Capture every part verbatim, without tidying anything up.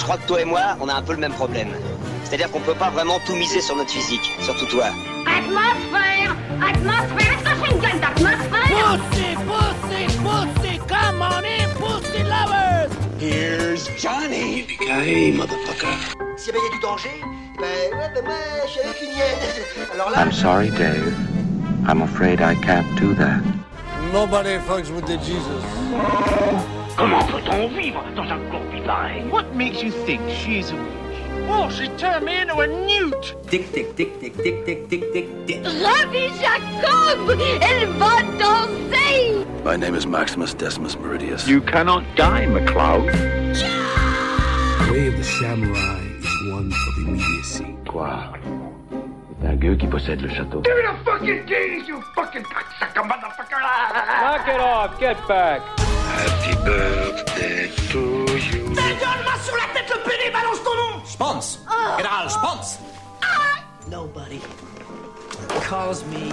crois que toi et moi, on a un peu le même problème. C'est-à-dire qu'on peut pas vraiment tout miser sur notre physique, surtout toi. Atmosphère, atmosphère, est-ce que je fais une gueule d'atmosphère? Pussy, pussy, pussy, come on in, pussy lovers! Here's Johnny. Yippee-ki-yay, motherfucker. S'il y avait du danger, ben, ouais, ben moi, je suis avec une hyène. Alors là... I'm sorry, Dave. I'm afraid I can't do that. Nobody fucks with the Jesus. Comment peut-on vivre dans un corps pareil? What makes you think she's a witch? Oh, she turned me into a newt! Tic, tic, tic, tic, tic, tic, tic, tic, tic. Rabbi Jacob, elle va danser! My name is Maximus Decimus Meridius. You cannot die, McCloud. The way of the samurai is one of immediacy. Quoi? C'est un gueux qui possède le château. Give me the fucking keys, you fucking cocksucker motherfucker! Knock it off, get back! Happy birthday to you. Dégueule-moi sur la tête le pédé, balance ton nom! Spons! Oh. General Spons! Ah. Nobody calls me...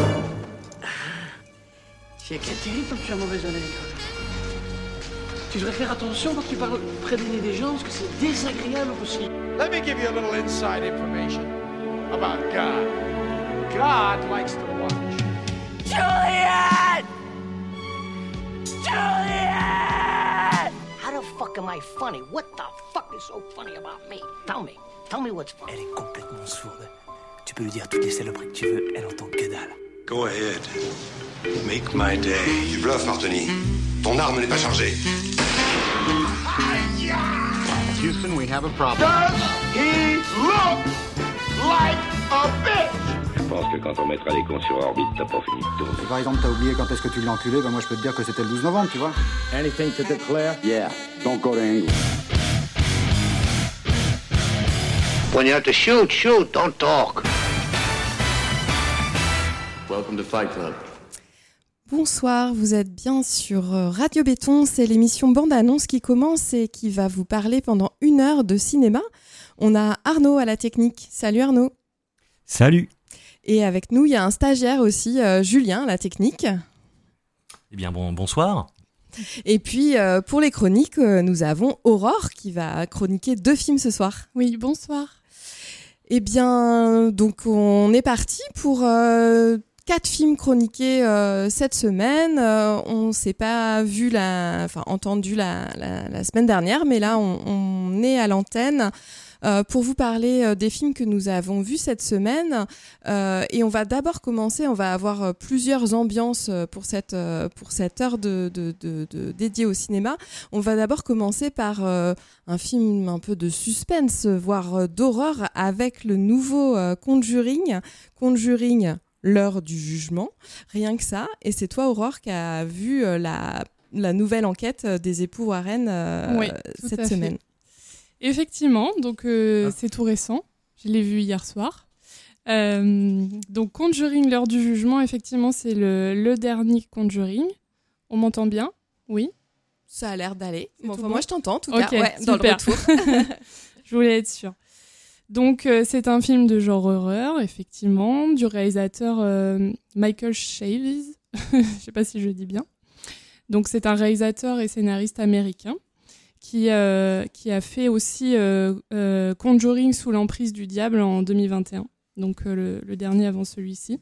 C'est terrible quand tu es un mauvais élève. Tu devrais faire attention quand tu parles près des nez des gens, parce que c'est désagréable aussi. Let me give you a little inside information about God. God likes to watch. Juliet! Juliet! How the fuck am I funny? What the fuck is so funny about me? Tell me. Tell me what's funny. Elle est complètement sourde. Tu peux lui dire toutes les saloperies que tu veux, elle entend que dalle. Go ahead. Make my day. Tu bluffes, Anthony. Ton arme n'est pas chargée. Houston, we have a problem. Does he look like a bitch? Je pense que quand on mettra les cons sur orbite, t'as pas fini de tourner. Si par exemple t'as oublié quand est-ce que tu l'as enculé, ben moi je peux te dire que c'était le douze novembre, tu vois. Anything to declare? Yeah, don't go to England. When you have to shoot, shoot, don't talk. Welcome to Fight Club. Bonsoir, vous êtes bien sur Radio Béton, c'est l'émission Bande Annonce qui commence et qui va vous parler pendant une heure de cinéma. On a Arnaud à la technique. Salut Arnaud. Salut. Et avec nous, il y a un stagiaire aussi, euh, Julien à la technique. Eh bien, bon, bonsoir. Et puis, euh, pour les chroniques, euh, nous avons Aurore qui va chroniquer deux films ce soir. Oui, bonsoir. Eh bien, donc on est parti pour... Euh, Quatre films chroniqués euh, cette semaine. Euh, on s'est pas vu la, enfin entendu la, la, la semaine dernière, mais là on, on est à l'antenne euh, pour vous parler euh, des films que nous avons vus cette semaine. Euh, et on va d'abord commencer. On va avoir euh, plusieurs ambiances pour cette euh, pour cette heure de, de, de, de dédiée au cinéma. On va d'abord commencer par euh, un film un peu de suspense, voire euh, d'horreur, avec le nouveau euh, Conjuring. Conjuring. L'heure du jugement, rien que ça. Et c'est toi, Aurore, qui a vu euh, la, la nouvelle enquête des époux Warren euh, oui, cette semaine. Fait. Effectivement, donc euh, ah. c'est tout récent. Je l'ai vu hier soir. Euh, donc Conjuring, l'heure du jugement, effectivement, c'est le, le dernier Conjuring. On m'entend bien? Oui. Ça a l'air d'aller. Bon, enfin, bon moi, je t'entends, en tout okay, cas, ouais, dans le retour. Je voulais être sûre. Donc, euh, c'est un film de genre horreur, effectivement, du réalisateur euh, Michael Chaves. Je ne sais pas si je le dis bien. Donc, c'est un réalisateur et scénariste américain qui, euh, qui a fait aussi euh, euh, Conjuring sous l'emprise du diable en deux mille vingt et un. Donc, euh, le, le dernier avant celui-ci.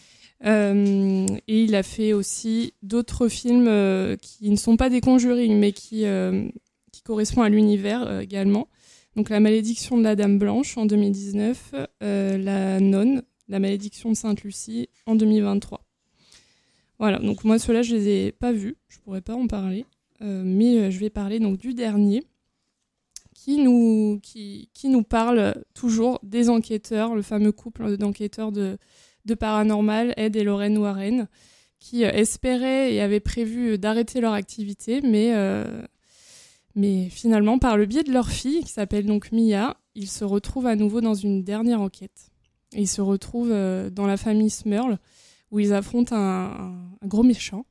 Euh, et il a fait aussi d'autres films euh, qui ne sont pas des Conjuring, mais qui, euh, qui correspondent à l'univers euh, également. Donc, La malédiction de la Dame Blanche en deux mille dix-neuf, euh, La Nonne, La malédiction de Sainte-Lucie en deux mille vingt-trois. Voilà, donc moi, ceux-là, je les ai pas vus, je pourrais pas en parler, euh, mais euh, je vais parler donc du dernier, qui nous, qui, qui nous parle toujours des enquêteurs, le fameux couple d'enquêteurs de, de paranormal, Ed et Lorraine Warren, qui euh, espéraient et avaient prévu d'arrêter leur activité, mais... Euh, Mais finalement, par le biais de leur fille, qui s'appelle donc Mia, ils se retrouvent à nouveau dans une dernière enquête. Et ils se retrouvent euh, dans la famille Smurl, où ils affrontent un, un, un gros méchant,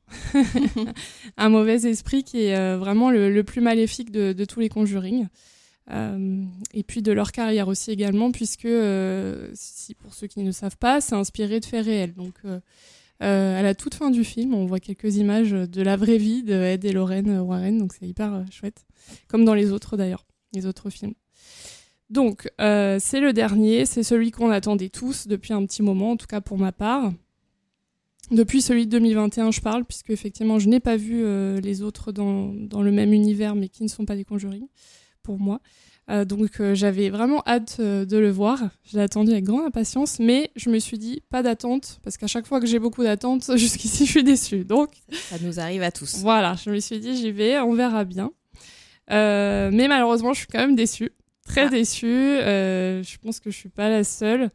un mauvais esprit qui est euh, vraiment le, le plus maléfique de, de tous les Conjuring. Euh, et puis de leur carrière aussi également, puisque, euh, si, pour ceux qui ne le savent pas, c'est inspiré de faits réels. Donc, euh, Euh, à la toute fin du film, on voit quelques images de la vraie vie de Ed et Lorraine Warren, donc c'est hyper euh, chouette, comme dans les autres d'ailleurs. les autres films. Donc, euh, c'est le dernier, c'est celui qu'on attendait tous depuis un petit moment, en tout cas pour ma part. Depuis celui de deux mille vingt et un, je parle, puisque effectivement, je n'ai pas vu euh, les autres dans, dans le même univers, mais qui ne sont pas des Conjuring, pour moi. Euh, donc, euh, j'avais vraiment hâte euh, de le voir. Je l'ai attendu avec grande impatience, mais je me suis dit, pas d'attente, parce qu'à chaque fois que j'ai beaucoup d'attentes, jusqu'ici, je suis déçue. Donc, ça nous arrive à tous. Voilà, je me suis dit, j'y vais, on verra bien. Euh, mais malheureusement, je suis quand même déçue. Très ah. déçue. Euh, je pense que je suis pas la seule.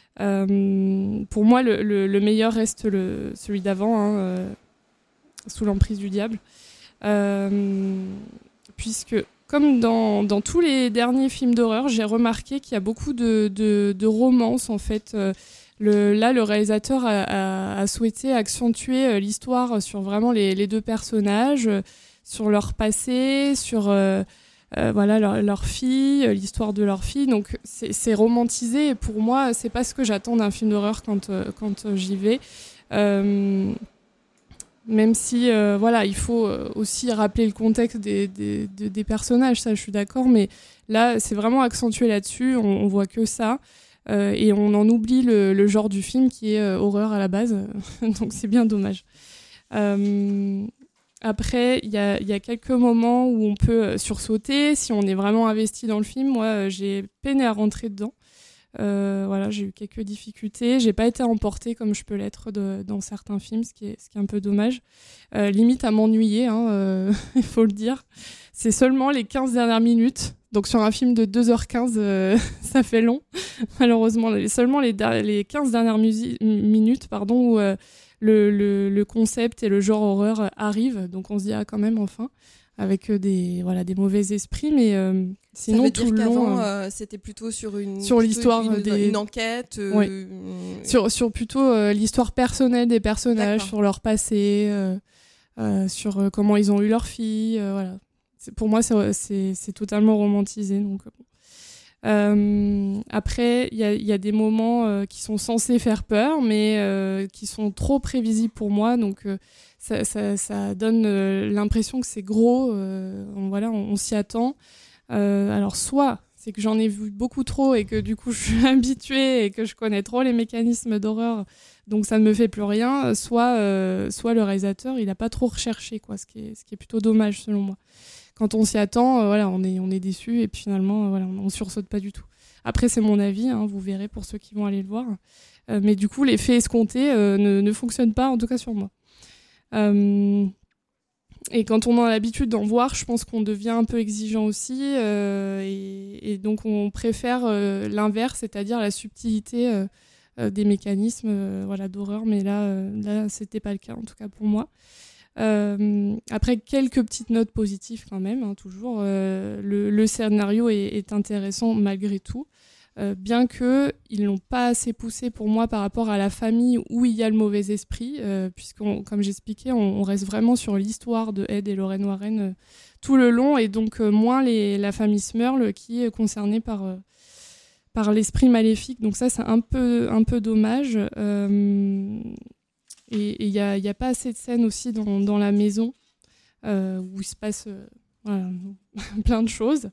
Euh, pour moi, le, le, le meilleur reste le, celui d'avant, hein, euh, Sous l'emprise du diable. Euh, puisque, comme dans, dans tous les derniers films d'horreur, j'ai remarqué qu'il y a beaucoup de, de, de romances, en fait. Euh, le, là, le réalisateur a, a, a souhaité accentuer l'histoire sur vraiment les, les deux personnages, sur leur passé, sur... Euh, Euh, voilà leur, leur fille, l'histoire de leur fille, donc c'est, c'est romantisé et pour moi c'est pas ce que j'attends d'un film d'horreur quand, euh, quand euh, j'y vais, euh, même si euh, voilà il faut aussi rappeler le contexte des, des, des, des personnages, ça je suis d'accord, mais là c'est vraiment accentué là-dessus, on, on voit que ça euh, et on en oublie le, le genre du film qui est euh, horreur à la base donc c'est bien dommage. euh, Après, il y a, y a quelques moments où on peut sursauter. Si on est vraiment investi dans le film, moi, j'ai peiné à rentrer dedans. Euh, voilà, j'ai eu quelques difficultés. J'ai pas été emportée comme je peux l'être de, dans certains films, ce qui est, ce qui est un peu dommage. Euh, limite à m'ennuyer, hein, euh, il faut le dire. C'est seulement les quinze dernières minutes. Donc sur un film de deux heures quinze, euh, ça fait long. Malheureusement, les, seulement les, les quinze dernières musi- minutes pardon, où... Euh, Le, le, le concept et le genre horreur arrivent, donc on se dit ah quand même enfin, avec des voilà des mauvais esprits, mais euh, sinon ça veut tout dire le long, qu'avant euh, c'était plutôt sur une sur l'histoire une, des une enquête, euh, ouais. une... sur sur plutôt euh, l'histoire personnelle des personnages, D'accord. sur leur passé, euh, euh, sur euh, comment ils ont eu leur fille, euh, voilà. C'est, pour moi c'est c'est c'est totalement romantisé donc. Bon. Euh, après, il y a, y a des moments euh, qui sont censés faire peur, mais euh, qui sont trop prévisibles pour moi, donc euh, ça, ça, ça donne euh, l'impression que c'est gros. Euh, on, voilà, on, on s'y attend. Euh, alors, soit c'est que j'en ai vu beaucoup trop et que du coup je suis habituée et que je connais trop les mécanismes d'horreur, donc ça ne me fait plus rien. Soit, euh, soit le réalisateur, il n'a pas trop recherché, quoi, ce qui est, ce qui est plutôt dommage selon moi. Quand on s'y attend, euh, voilà, on est, on est déçu et puis finalement, euh, voilà, on ne sursaute pas du tout. Après, c'est mon avis, hein, vous verrez pour ceux qui vont aller le voir. Euh, mais du coup, l'effet escompté euh, ne, ne fonctionne pas, en tout cas sur moi. Euh, et quand on a l'habitude d'en voir, je pense qu'on devient un peu exigeant aussi. Euh, et, et donc, on préfère euh, l'inverse, c'est-à-dire la subtilité euh, euh, des mécanismes euh, voilà, d'horreur. Mais là, euh, là, c'était pas le cas, en tout cas pour moi. Euh, après quelques petites notes positives quand même, hein, toujours euh, le, le scénario est, est intéressant malgré tout, euh, bien que ils l'ont pas assez poussé pour moi par rapport à la famille où il y a le mauvais esprit, euh, puisqu'on, comme j'expliquais, on, on reste vraiment sur l'histoire de Ed et Lorraine Warren euh, tout le long, et donc euh, moins les, la famille Smurl qui est concernée par euh, par l'esprit maléfique, donc ça c'est un peu un peu dommage. Euh, Et il n'y a, y a pas assez de scènes aussi dans, dans la maison euh, où il se passe euh, voilà, plein de choses.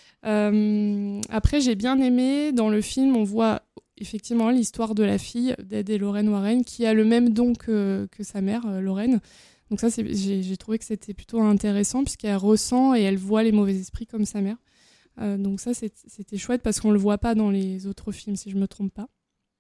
Euh, après, j'ai bien aimé, dans le film, on voit effectivement l'histoire de la fille d'Ed et Lorraine Warren qui a le même don que, que sa mère, euh, Lorraine. Donc ça, c'est, j'ai, j'ai trouvé que c'était plutôt intéressant puisqu'elle ressent et elle voit les mauvais esprits comme sa mère. Euh, donc ça, c'est, c'était chouette parce qu'on ne le voit pas dans les autres films, si je ne me trompe pas.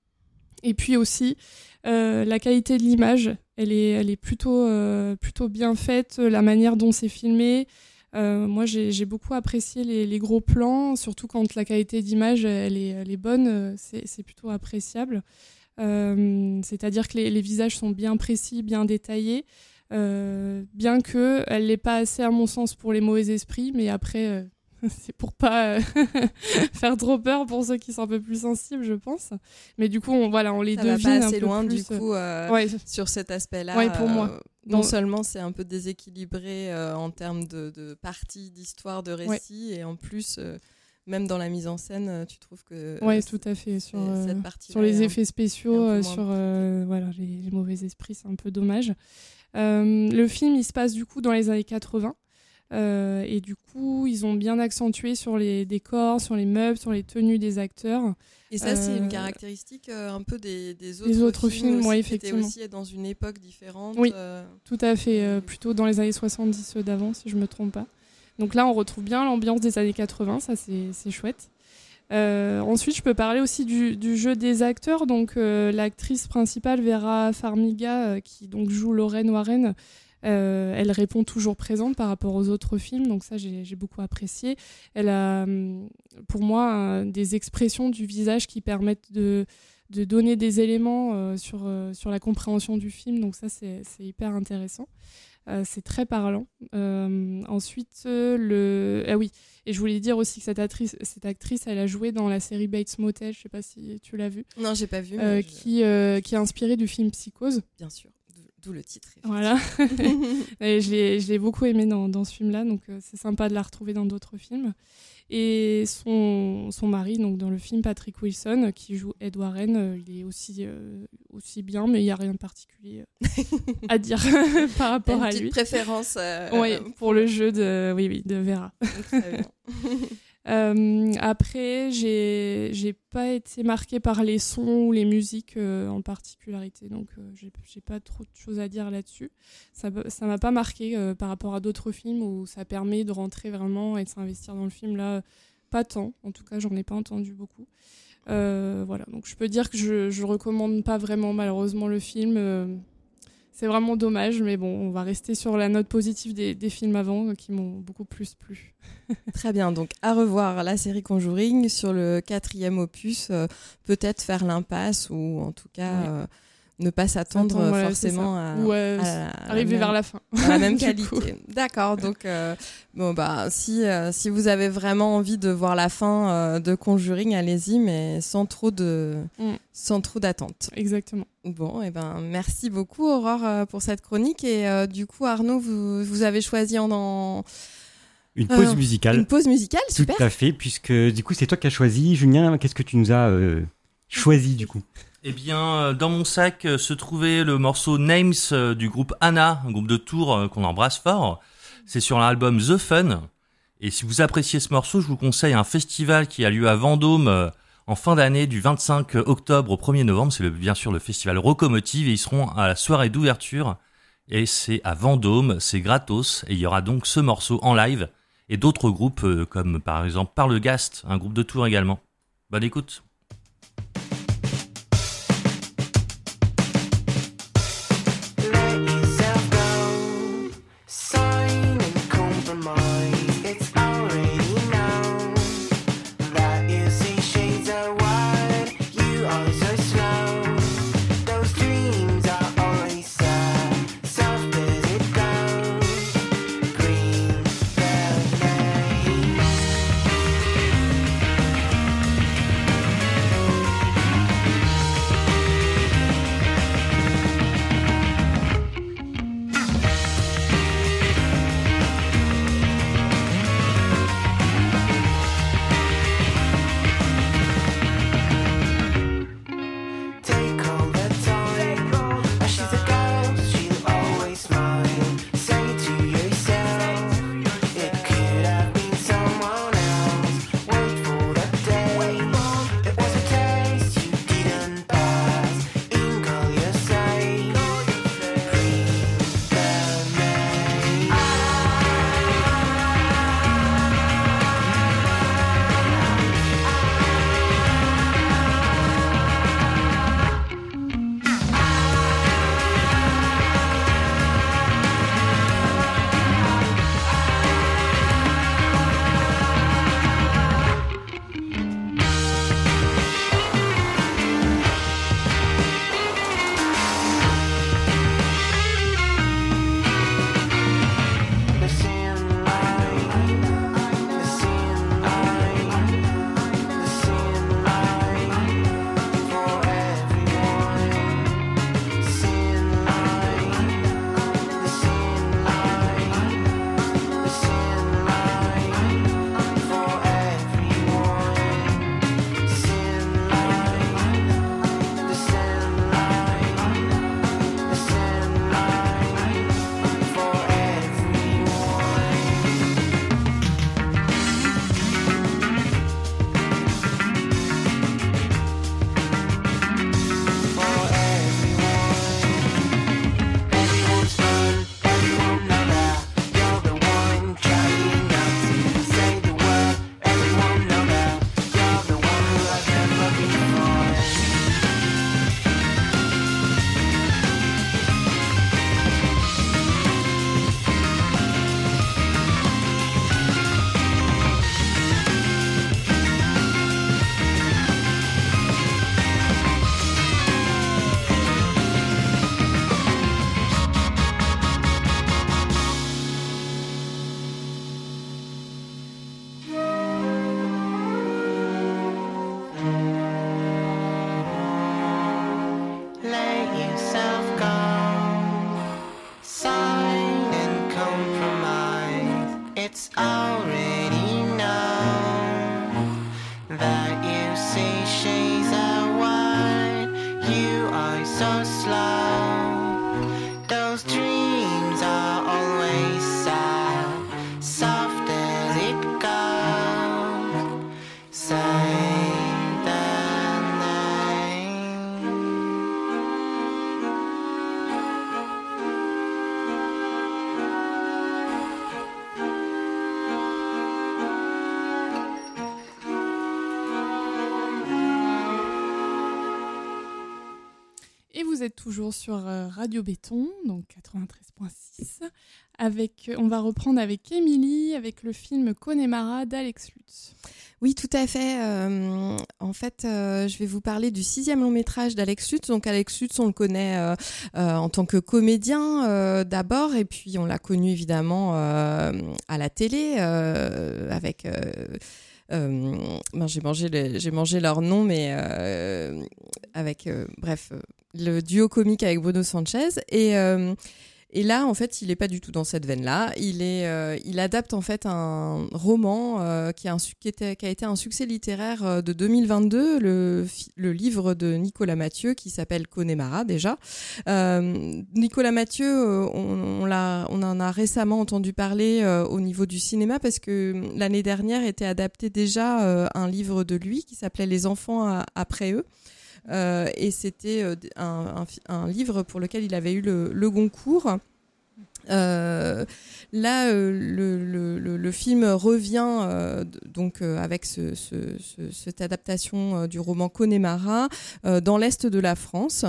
Et puis aussi, euh, la qualité de l'image, elle est, elle est plutôt, euh, plutôt bien faite, la manière dont c'est filmé. Euh, moi, j'ai, j'ai beaucoup apprécié les, les gros plans, surtout quand la qualité d'image, elle est, elle est bonne, c'est, c'est plutôt appréciable. Euh, c'est-à-dire que les, les visages sont bien précis, bien détaillés, euh, bien qu'elle n'est pas assez, à mon sens, pour les mauvais esprits, mais après... Euh, c'est pour pas euh, faire trop peur pour ceux qui sont un peu plus sensibles, je pense. Mais du coup, on, voilà, on les ça devine va pas assez un peu loin, plus. Du coup, euh, ouais. sur cet aspect-là. Ouais, pour moi. Euh, non Donc, seulement c'est un peu déséquilibré euh, en termes de, de partie, d'histoire, de récit, ouais. Et en plus, euh, même dans la mise en scène, tu trouves que... Oui, tout à fait. Sur, euh, cette partie sur les effets spéciaux, euh, sur euh, voilà, les, les mauvais esprits, c'est un peu dommage. Euh, le film, il se passe du coup dans les années quatre-vingts. Euh, et du coup, ils ont bien accentué sur les décors, sur les meubles, sur les tenues des acteurs. Et ça, euh, c'est une caractéristique euh, un peu des, des autres, des autres films, films oui, aussi, qui étaient effectivement. aussi dans une époque différente. Oui, euh... tout à fait. Euh, plutôt dans les années soixante-dix, ceux d'avant, si je ne me trompe pas. Donc là, on retrouve bien l'ambiance des années quatre-vingts, ça, c'est, c'est chouette. Euh, ensuite, je peux parler aussi du, du jeu des acteurs. Donc, euh, l'actrice principale, Vera Farmiga, euh, qui donc joue Lorraine Warren, euh, elle répond toujours présente par rapport aux autres films. Donc ça, j'ai, j'ai beaucoup apprécié. Elle a, pour moi, un, des expressions du visage qui permettent de, de donner des éléments euh, sur, euh, sur la compréhension du film. Donc ça, c'est, c'est hyper intéressant. Euh, c'est très parlant. Euh, ensuite, euh, le... Ah oui, et je voulais dire aussi que cette actrice, cette actrice, elle a joué dans la série Bates Motel, je ne sais pas si tu l'as vue. Non, j'ai pas vu. Euh, je... qui, euh, qui est inspirée du film Psychose. Bien sûr, d'où le titre. Voilà. Et je, l'ai, je l'ai beaucoup aimée dans, dans ce film-là, donc euh, c'est sympa de la retrouver dans d'autres films. Et son, son mari, donc dans le film Patrick Wilson, qui joue Ed Warren, euh, il est aussi, euh, aussi bien, mais il n'y a rien de particulier euh, à dire par rapport une à petite lui. préférence euh, Oui, pour le jeu de, oui, oui, de Vera. Très bien. Euh, après, j'ai j'ai pas été marquée par les sons ou les musiques euh, en particularité, donc euh, j'ai j'ai pas trop de choses à dire là-dessus. Ça ça m'a pas marqué euh, par rapport à d'autres films où ça permet de rentrer vraiment et de s'investir dans le film. Là, pas tant. En tout cas, j'en ai pas entendu beaucoup. Euh, voilà, donc je peux dire que je je recommande pas vraiment malheureusement le film. Euh, C'est vraiment dommage, mais bon, on va rester sur la note positive des, des films avant euh, qui m'ont beaucoup plus plu. Très bien, donc à revoir la série Conjuring sur le quatrième opus, euh, peut-être faire l'impasse ou en tout cas Ouais. euh, ne pas s'attendre Attends, voilà, forcément à, Ou, euh, à la- à la arriver même- vers la fin. à la même Du qualité. coup. D'accord, donc euh, bon bah si euh, si vous avez vraiment envie de voir la fin euh, de Conjuring, allez-y, mais sans trop de Mm. sans trop d'attente. Exactement. Bon, et ben merci beaucoup Aurore euh, pour cette chronique et euh, du coup Arnaud, vous vous avez choisi en, en... Une pause Euh, musicale. Une pause musicale, Tout super. à fait, puisque du coup c'est toi qui as choisi. Julien, qu'est-ce que tu nous as euh, choisi du coup? Eh bien, euh, dans mon sac euh, se trouvait le morceau Names euh, du groupe Anna, un groupe de Tours euh, qu'on embrasse fort. C'est sur l'album The Fun. Et si vous appréciez ce morceau, je vous conseille un festival qui a lieu à Vendôme euh, en fin d'année du vingt-cinq octobre au premier novembre. C'est le, bien sûr le festival Rocomotive et ils seront à la soirée d'ouverture. Et c'est à Vendôme, c'est gratos. Et il y aura donc ce morceau en live et d'autres groupes euh, comme par exemple Parlegast, un groupe de Tours également. Bonne écoute. Green, it's already known that you see she's a one. You are so slow. Those dreams are always sad, soft as it goes. Say Vous êtes toujours sur Radio Béton, donc quatre-vingt-treize virgule six. Avec, on va reprendre avec Émilie, avec le film Connemara d'Alex Lutz. Oui, tout à fait. Euh, en fait, euh, je vais vous parler du sixième long métrage d'Alex Lutz. Donc, Alex Lutz, on le connaît euh, euh, en tant que comédien euh, d'abord, et puis on l'a connu évidemment euh, à la télé euh, avec. Euh, Euh, ben j'ai mangé le, j'ai mangé leur nom, mais euh, avec euh, bref euh, le duo comique avec Bruno Sanchez et euh, et là en fait il est pas du tout dans cette veine-là. Il est euh, il adapte en fait un roman euh, qui a un qui était qui a été un succès littéraire euh, de deux mille vingt-deux, le le livre de Nicolas Mathieu qui s'appelle Connemara déjà. Euh, Nicolas Mathieu, euh, on, on l'a on en a récemment entendu parler euh, au niveau du cinéma parce que l'année dernière était adapté déjà euh, un livre de lui qui s'appelait Les enfants à, après eux. Euh, et c'était euh, un, un, un livre pour lequel il avait eu le, le Goncourt. Euh, là, euh, le, le, le film revient euh, donc euh, avec ce, ce, ce, cette adaptation euh, du roman Connemara euh, dans l'est de la France.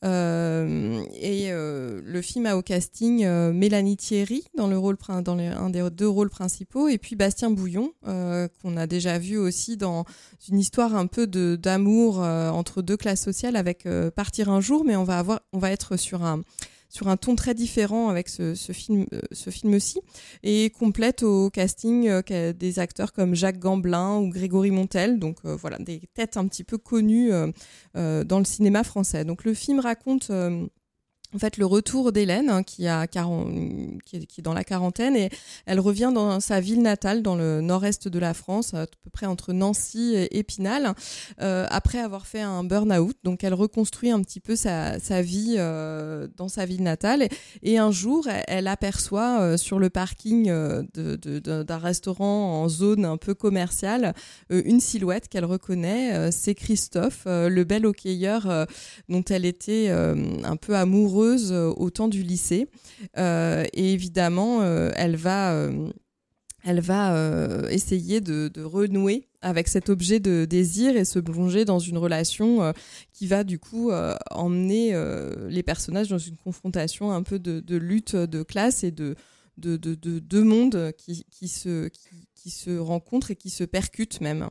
Euh, et euh, le film a au casting euh, Mélanie Thierry dans le rôle dans les, un des deux rôles principaux, et puis Bastien Bouillon euh, qu'on a déjà vu aussi dans une histoire un peu de d'amour euh, entre deux classes sociales avec euh, Partir un jour, mais on va avoir, on va être sur un sur un ton très différent avec ce, ce film, euh, ce film-ci, et complète au casting euh, des acteurs comme Jacques Gamblin ou Grégory Montel, donc euh, voilà, des têtes un petit peu connues euh, euh, dans le cinéma français. Donc le film raconte euh, en fait le retour d'Hélène hein, qui a quarante, qui est, qui est dans la quarantaine, et elle revient dans sa ville natale dans le nord-est de la France, à peu près entre Nancy et Épinal, euh, après avoir fait un burn-out. Donc elle reconstruit un petit peu sa, sa vie euh, dans sa ville natale, et, et un jour elle, elle aperçoit euh, sur le parking euh, de, de, de, d'un restaurant en zone un peu commerciale euh, une silhouette qu'elle reconnaît, euh, c'est Christophe, euh, le bel hockeyeur euh, dont elle était euh, un peu amoureuse au temps du lycée, euh, et évidemment euh, elle va euh, elle va euh, essayer de, de renouer avec cet objet de désir et se plonger dans une relation euh, qui va du coup euh, emmener euh, les personnages dans une confrontation un peu de, de lutte de classe et de de de de deux mondes qui qui se qui, qui se rencontrent et qui se percutent même.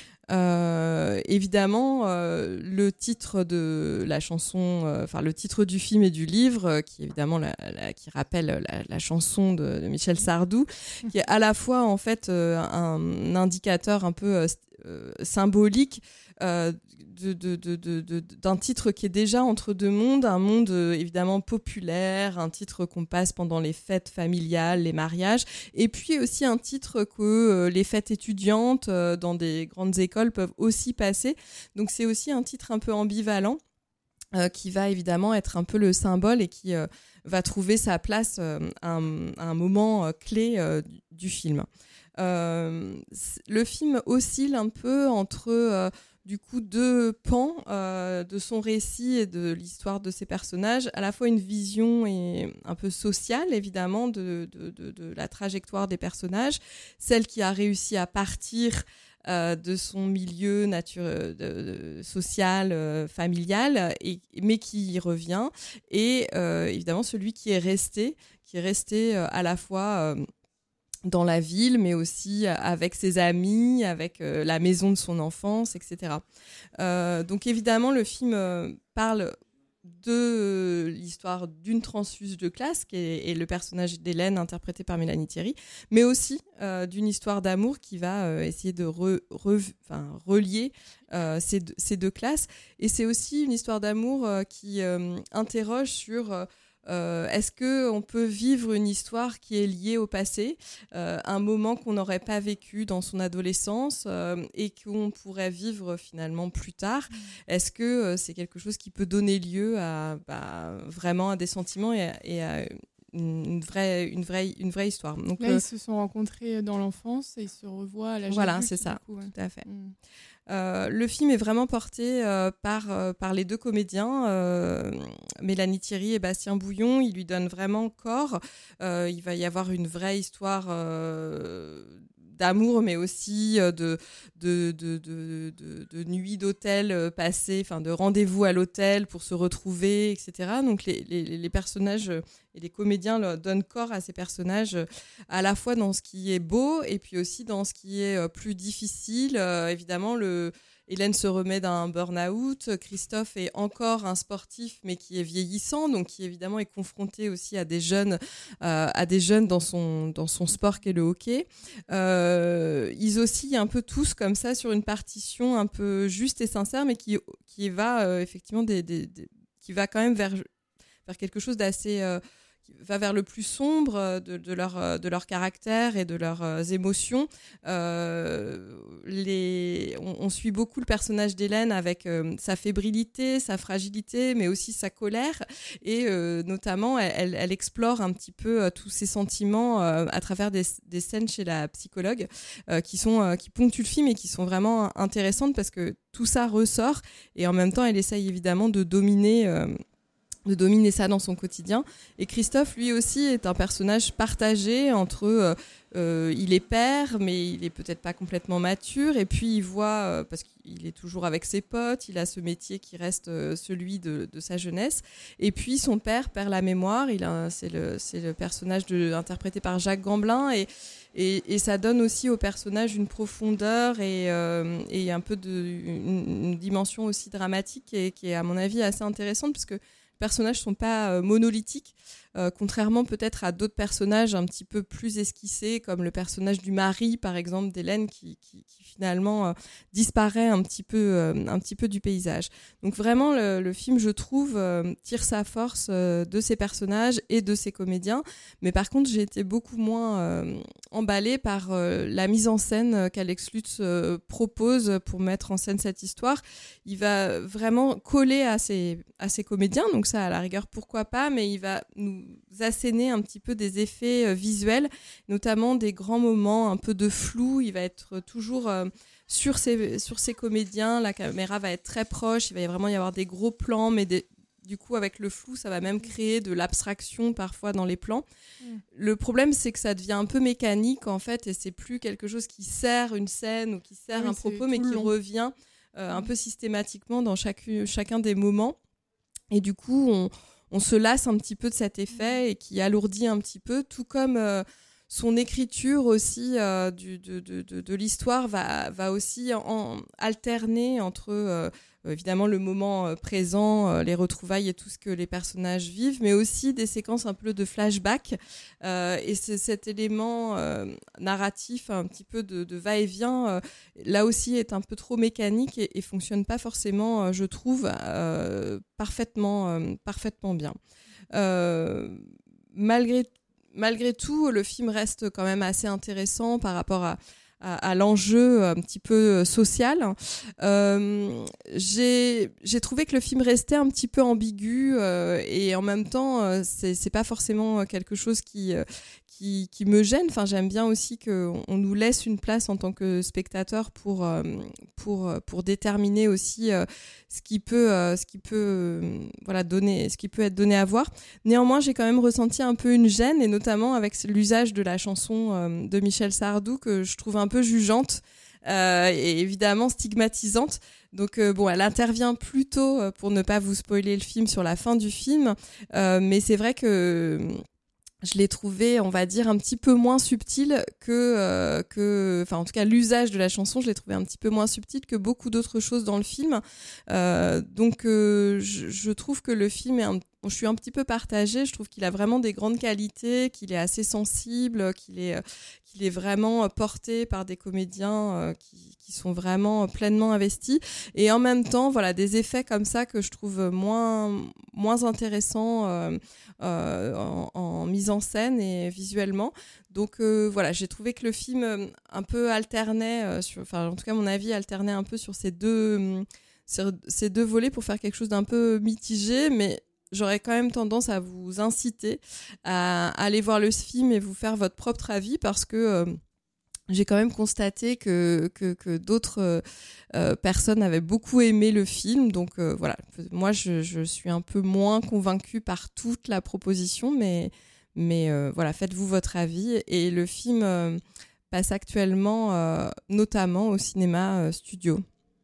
Euh, évidemment, euh, le titre de la chanson, enfin euh, le titre du film et du livre, euh, qui évidemment la, la, qui rappelle la, la chanson de, de Michel Sardou, qui est à la fois en fait euh, un indicateur un peu euh, euh, symbolique euh, de, de, de, de, de, d'un titre qui est déjà entre deux mondes, un monde euh, évidemment populaire, un titre qu'on passe pendant les fêtes familiales, les mariages, et puis aussi un titre que euh, les fêtes étudiantes euh, dans des grandes écoles peuvent aussi passer. Donc c'est aussi un titre un peu ambivalent euh, qui va évidemment être un peu le symbole et qui euh, va trouver sa place euh, à, un, à un moment euh, clé euh, du, du film. Euh, le film oscille un peu entre euh, du coup deux pans euh, de son récit et de l'histoire de ses personnages, à la fois une vision et un peu sociale évidemment de, de, de, de la trajectoire des personnages, celle qui a réussi à partir euh, de son milieu nature, de, de, social, euh, familial, et, mais qui y revient, et euh, évidemment celui qui est resté, qui est resté euh, à la fois... Euh, dans la ville, mais aussi avec ses amis, avec euh, la maison de son enfance, et cetera. Euh, donc évidemment, le film euh, parle de euh, l'histoire d'une transfuse de classe, qui est, est le personnage d'Hélène, interprété par Mélanie Thierry, mais aussi euh, d'une histoire d'amour qui va euh, essayer de re, re, enfin, relier euh, ces, deux, ces deux classes. Et c'est aussi une histoire d'amour euh, qui euh, interroge sur... Euh, Euh, est-ce que on peut vivre une histoire qui est liée au passé, euh, un moment qu'on n'aurait pas vécu dans son adolescence euh, et qu'on pourrait vivre finalement plus tard? Est-ce que euh, c'est quelque chose qui peut donner lieu à bah, vraiment à des sentiments et à, et à une vraie, une vraie, une vraie histoire. Donc là, euh, ils se sont rencontrés dans l'enfance et ils se revoient à l'âge voilà, adulte. c'est ça, coup, ouais. tout à fait. Mm. Euh, le film est vraiment porté euh, par, euh, par les deux comédiens, euh, Mélanie Thierry et Bastien Bouillon. Ils lui donnent vraiment corps. Euh, il va y avoir une vraie histoire euh, d'amour, mais aussi euh, de, de, de, de, de, de nuits d'hôtel passées, enfin de rendez-vous à l'hôtel pour se retrouver, et cetera. Donc les, les, les personnages et les comédiens leur donnent corps à ces personnages à la fois dans ce qui est beau et puis aussi dans ce qui est plus difficile. Euh, évidemment, le Hélène se remet d'un burn-out. Christophe est encore un sportif, mais qui est vieillissant, donc qui évidemment est confronté aussi à des jeunes, euh, à des jeunes dans son dans son sport qu'est le hockey. Euh, ils oscillent un peu tous comme ça sur une partition un peu juste et sincère, mais qui qui va euh, effectivement des, des, des qui va quand même vers vers quelque chose d'assez euh, qui va vers le plus sombre de, de, leur, de leur caractère et de leurs euh, émotions. Euh, les, on, on suit beaucoup le personnage d'Hélène avec euh, sa fébrilité, sa fragilité, mais aussi sa colère. Et euh, notamment, elle, elle explore un petit peu euh, tous ses sentiments euh, à travers des, des scènes chez la psychologue euh, qui, sont, euh, qui ponctuent le film et qui sont vraiment intéressantes parce que tout ça ressort. Et en même temps, elle essaye évidemment de dominer... Euh, de dominer ça dans son quotidien. Et Christophe, lui aussi, est un personnage partagé entre... Euh, euh, il est père, mais il est peut-être pas complètement mature. Et puis, il voit... Euh, parce qu'il est toujours avec ses potes, il a ce métier qui reste euh, celui de, de sa jeunesse. Et puis, son père perd la mémoire. Il a, c'est, le, c'est le personnage de, interprété par Jacques Gamblin. Et, et, et ça donne aussi au personnage une profondeur et, euh, et un peu de... Une, une dimension aussi dramatique et qui est, à mon avis, assez intéressante parce que les personnages sont pas euh, monolithiques, euh, contrairement peut-être à d'autres personnages un petit peu plus esquissés, comme le personnage du mari, par exemple, d'Hélène, qui, qui, qui finalement euh, disparaît un petit peu, euh, un petit peu du paysage. Donc vraiment, le, le film, je trouve, euh, tire sa force euh, de ses personnages et de ses comédiens. Mais par contre, j'ai été beaucoup moins euh, emballée par euh, la mise en scène qu'Alex Lutz euh, propose pour mettre en scène cette histoire. Il va vraiment coller à ses, à ses comédiens, donc ça, à la rigueur, pourquoi pas, mais il va nous asséner un petit peu des effets euh, visuels, notamment des grands moments, un peu de flou. Il va être toujours euh, sur ses, sur ses comédiens, la caméra va être très proche, il va y vraiment y avoir des gros plans, mais des, du coup, avec le flou, ça va même créer de l'abstraction parfois dans les plans. Mmh. Le problème, c'est que ça devient un peu mécanique, en fait, et c'est plus quelque chose qui sert une scène ou qui sert oui, un propos, mais qui long. revient euh, mmh. un peu systématiquement dans chaque, chacun des moments. Et du coup, on, on se lasse un petit peu de cet effet et qui alourdit un petit peu, tout comme euh, son écriture aussi euh, du, de, de, de, de l'histoire va, va aussi en, alterner entre euh, évidemment le moment euh, présent, euh, les retrouvailles et tout ce que les personnages vivent, mais aussi des séquences un peu de flashback. Euh, et c'est cet élément euh, narratif, un petit peu de, de va-et-vient, euh, là aussi est un peu trop mécanique et, et fonctionne pas forcément, euh, je trouve, euh, parfaitement, euh, parfaitement bien. Euh, malgré Malgré tout, le film reste quand même assez intéressant par rapport à, à, à l'enjeu un petit peu social. Euh, j'ai, j'ai trouvé que le film restait un petit peu ambigu euh, et en même temps, euh, c'est, c'est pas forcément quelque chose qui, euh, qui, qui me gêne. Enfin, j'aime bien aussi qu'on on nous laisse une place en tant que spectateur pour, euh, pour, pour déterminer aussi euh, ce qui peut, euh, ce qui peut, euh, voilà, donner, ce qui peut être donné à voir. Néanmoins, j'ai quand même ressenti un peu une gêne, et notamment avec l'usage de la chanson euh, de Michel Sardou que je trouve un peu jugeante euh, et évidemment stigmatisante. Donc euh, bon, elle intervient plutôt euh, pour ne pas vous spoiler le film sur la fin du film, euh, mais c'est vrai que je l'ai trouvé, on va dire, un petit peu moins subtil que, euh, que, enfin, en tout cas, l'usage de la chanson, je l'ai trouvé un petit peu moins subtil que beaucoup d'autres choses dans le film. Euh, donc, euh, je, je trouve que le film est un, bon, je suis un petit peu partagée. Je trouve qu'il a vraiment des grandes qualités, qu'il est assez sensible, qu'il est, qu'il est vraiment porté par des comédiens euh, qui, qui sont vraiment pleinement investis. Et en même temps, voilà, des effets comme ça que je trouve moins, moins intéressants euh, euh, en, en mise en scène et visuellement. Donc euh, voilà, j'ai trouvé que le film euh, un peu alternait, euh, sur, enfin en tout cas mon avis alternait un peu sur ces deux, euh, sur ces deux volets pour faire quelque chose d'un peu mitigé, mais j'aurais quand même tendance à vous inciter à, à aller voir le film et vous faire votre propre avis parce que euh, j'ai quand même constaté que, que, que d'autres euh, euh, personnes avaient beaucoup aimé le film. Donc euh, voilà, moi je, je suis un peu moins convaincue par toute la proposition, mais... Mais euh, voilà, faites-vous votre avis. Et le film euh, passe actuellement euh, notamment au cinéma euh, studio.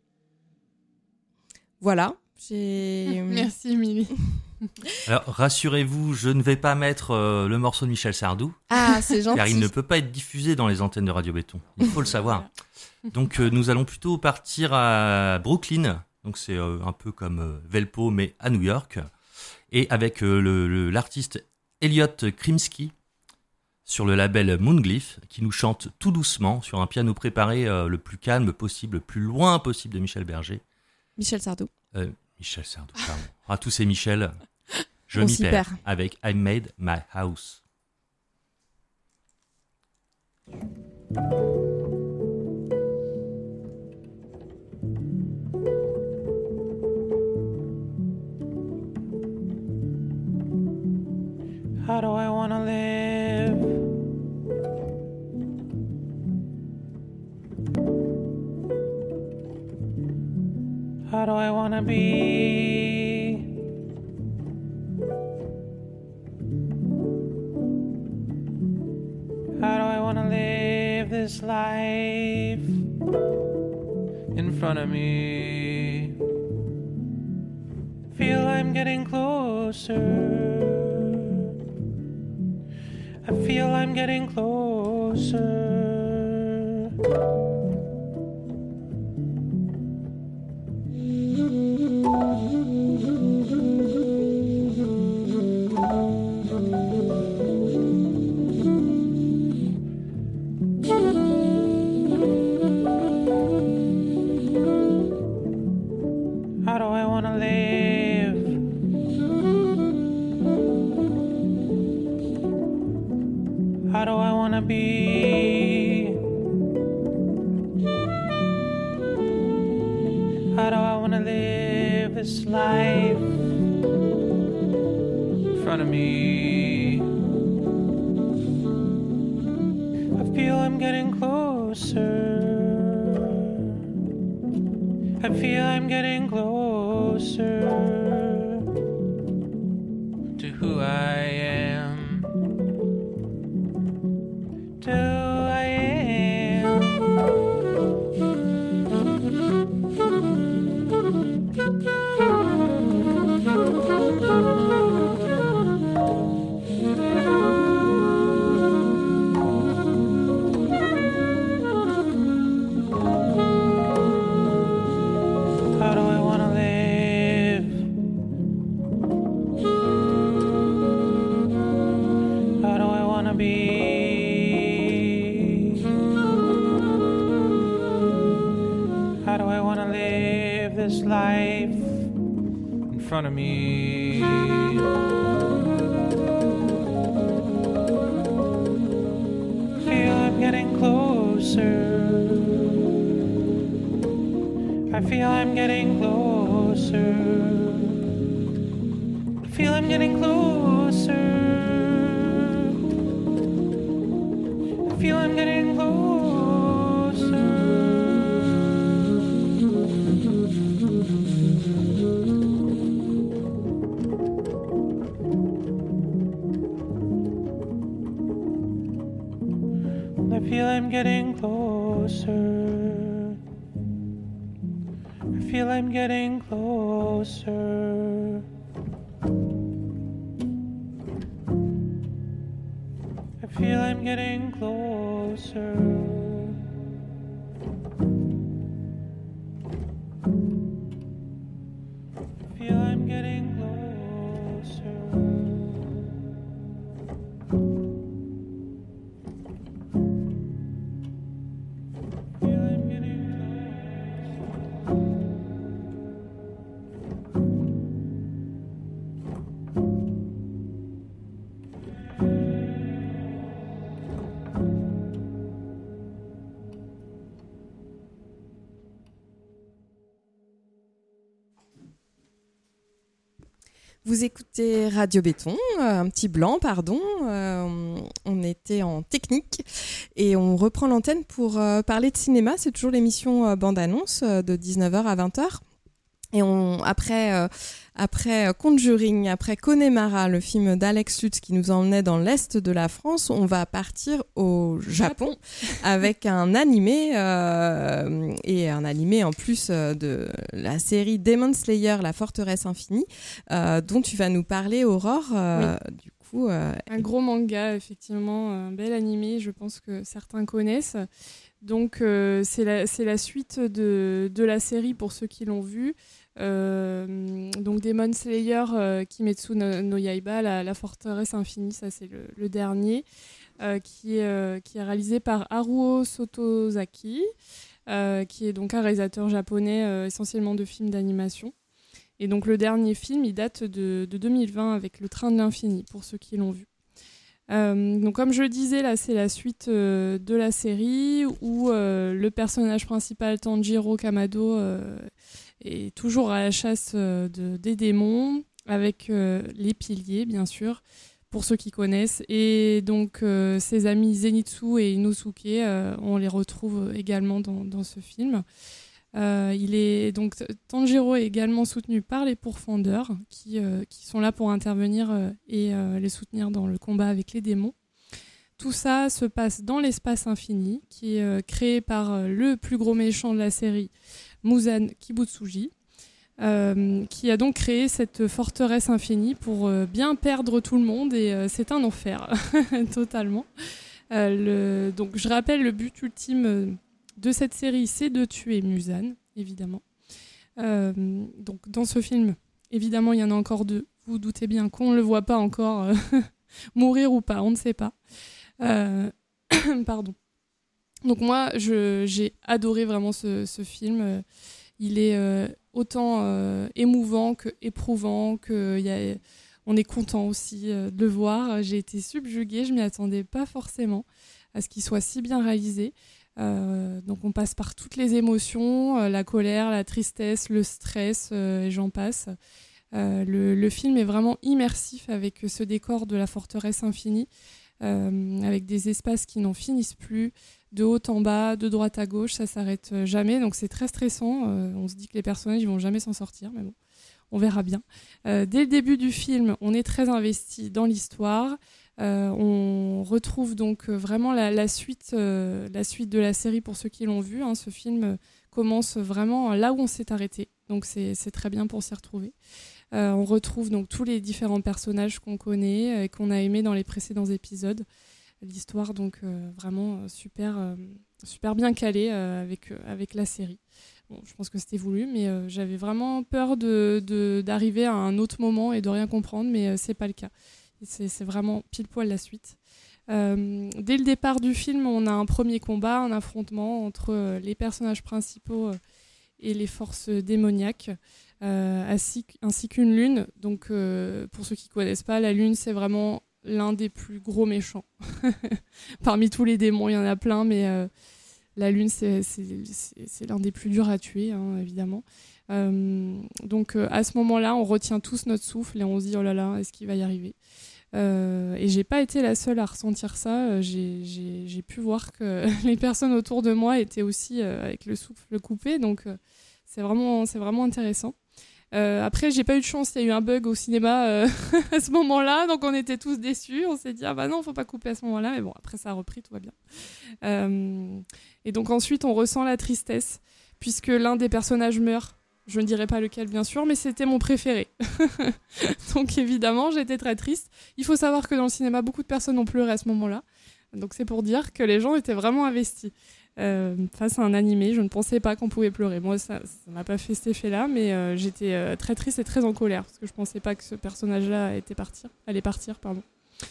Voilà. J'ai... Merci, Émilie. Alors, rassurez-vous, je ne vais pas mettre euh, le morceau de Michel Sardou. Ah, c'est gentil. Car il ne peut pas être diffusé dans les antennes de Radio Béton. Il faut le savoir. Donc, euh, nous allons plutôt partir à Brooklyn. Donc, c'est euh, un peu comme euh, Velpo, mais à New York. Et avec euh, le, le, l'artiste Elliot Krimsky sur le label Moonglyph qui nous chante tout doucement sur un piano préparé euh, le plus calme possible, le plus loin possible de Michel Berger. Michel Sardou. Euh, Michel Sardou, pardon. Ah, tous ces Michel. Je On m'y s'y perds perd. avec I Made My House. How do I wanna live? How do I wanna be? How do I wanna live this life in front of me? Feel I'm getting closer. I feel I'm getting closer. How do I wanna live? How do I wanna be? How do I wanna live this life in front of me? I feel I'm getting closer. I feel I'm getting closer to who I am. To who I am. How do I wanna live? How do I wanna be? How do I wanna live this life in front of me? Feel I'm getting closer. I feel I'm getting closer. I feel I'm getting closer. I feel I'm getting closer. I feel I'm getting closer. I feel I'm getting closer. I feel I'm getting closer. I feel I'm getting closer. Vous écoutez Radio Béton, euh, un petit blanc, pardon. Euh, on était en technique et on reprend l'antenne pour euh, parler de cinéma. C'est toujours l'émission euh, bande-annonce euh, de dix-neuf heures à vingt heures. Et on, après, euh, après euh, Conjuring, après Connemara, le film d'Alex Lutz qui nous emmenait dans l'est de la France, on va partir au Japon, Japon. avec un animé euh, et un animé en plus euh, de la série Demon Slayer, La Forteresse Infinie, euh, dont tu vas nous parler, Aurore. Euh, oui. Du coup, euh, un gros manga, effectivement, un bel animé, je pense que certains connaissent. Donc euh, c'est la c'est la suite de de la série pour ceux qui l'ont vu. Euh, donc Demon Slayer, euh, Kimetsu no, no Yaiba, la, la forteresse infinie, ça c'est le, le dernier, euh, qui est euh, qui est réalisé par Haruo Sotozaki, euh, qui est donc un réalisateur japonais euh, essentiellement de films d'animation. Et donc le dernier film, il date de de deux mille vingt avec Le Train de l'Infini pour ceux qui l'ont vu. Euh, donc comme je le disais, là c'est la suite euh, de la série où euh, le personnage principal Tanjiro Kamado euh, est toujours à la chasse euh, de, des démons avec euh, les piliers bien sûr pour ceux qui connaissent, et donc euh, ses amis Zenitsu et Inosuke, euh, on les retrouve également dans, dans ce film. Euh, il est donc Tanjiro est également soutenu par les pourfendeurs qui euh, qui sont là pour intervenir euh, et euh, les soutenir dans le combat avec les démons. Tout ça se passe dans l'espace infini qui est euh, créé par euh, le plus gros méchant de la série, Muzan Kibutsuji, euh, qui a donc créé cette forteresse infinie pour euh, bien perdre tout le monde, et euh, c'est un enfer totalement. Euh, le, donc je rappelle, le but ultime euh, de cette série, c'est de tuer Muzan, évidemment. Euh, donc dans ce film, évidemment, il y en a encore deux. Vous vous doutez bien qu'on ne le voit pas encore euh, mourir ou pas, on ne sait pas. Euh, pardon. Donc moi, je, j'ai adoré vraiment ce, ce film. Il est euh, autant euh, émouvant que éprouvant, que y a, on est content aussi euh, de le voir. J'ai été subjuguée, je m'y attendais pas forcément à ce qu'il soit si bien réalisé. Euh, donc on passe par toutes les émotions, euh, la colère, la tristesse, le stress, euh, et j'en passe. Euh, le, le film est vraiment immersif avec ce décor de la forteresse infinie, euh, avec des espaces qui n'en finissent plus, de haut en bas, de droite à gauche, ça s'arrête jamais, donc c'est très stressant. Euh, on se dit que les personnages ils vont jamais s'en sortir, mais bon, on verra bien. Euh, dès le début du film, on est très investi dans l'histoire. Euh, on retrouve donc vraiment la, la, suite, euh, la suite de la série pour ceux qui l'ont vu. Hein. Ce film commence vraiment là où on s'est arrêté, donc c'est, c'est très bien pour s'y retrouver. Euh, on retrouve donc tous les différents personnages qu'on connaît et qu'on a aimés dans les précédents épisodes. L'histoire donc euh, vraiment super, euh, super bien calée euh, avec, euh, avec la série. Bon, je pense que c'était voulu, mais euh, j'avais vraiment peur de, de, d'arriver à un autre moment et de rien comprendre, mais euh, c'est pas le cas. C'est, c'est vraiment pile poil la suite. Euh, dès le départ du film, on a un premier combat, un affrontement entre euh, les personnages principaux euh, et les forces démoniaques, euh, ainsi, ainsi qu'une lune. Donc, euh, pour ceux qui ne connaissent pas, la lune, c'est vraiment l'un des plus gros méchants. Parmi tous les démons, il y en a plein, mais euh, la lune, c'est, c'est, c'est, c'est l'un des plus durs à tuer, hein, évidemment. Euh, donc, euh, à ce moment-là, on retient tous notre souffle et on se dit « Oh là là, est-ce qu'il va y arriver ?» Euh, et j'ai pas été la seule à ressentir ça. J'ai, j'ai, j'ai pu voir que les personnes autour de moi étaient aussi euh, avec le souffle coupé, donc euh, c'est vraiment, c'est vraiment intéressant. Euh, après, j'ai pas eu de chance, il y a eu un bug au cinéma euh, à ce moment-là, donc on était tous déçus. On s'est dit ah bah non, faut pas couper à ce moment-là, mais bon, après ça a repris, tout va bien. Euh, et donc ensuite, on ressent la tristesse puisque l'un des personnages meurt. Je ne dirai pas lequel, bien sûr, mais c'était mon préféré. Donc, évidemment, j'étais très triste. Il faut savoir que dans le cinéma, beaucoup de personnes ont pleuré à ce moment-là. Donc, c'est pour dire que les gens étaient vraiment investis. Euh, face à un animé, je ne pensais pas qu'on pouvait pleurer. Moi, ça ne m'a pas fait cet effet-là, mais euh, j'étais euh, très triste et très en colère, parce que je ne pensais pas que ce personnage-là était partir, allait partir. Pardon.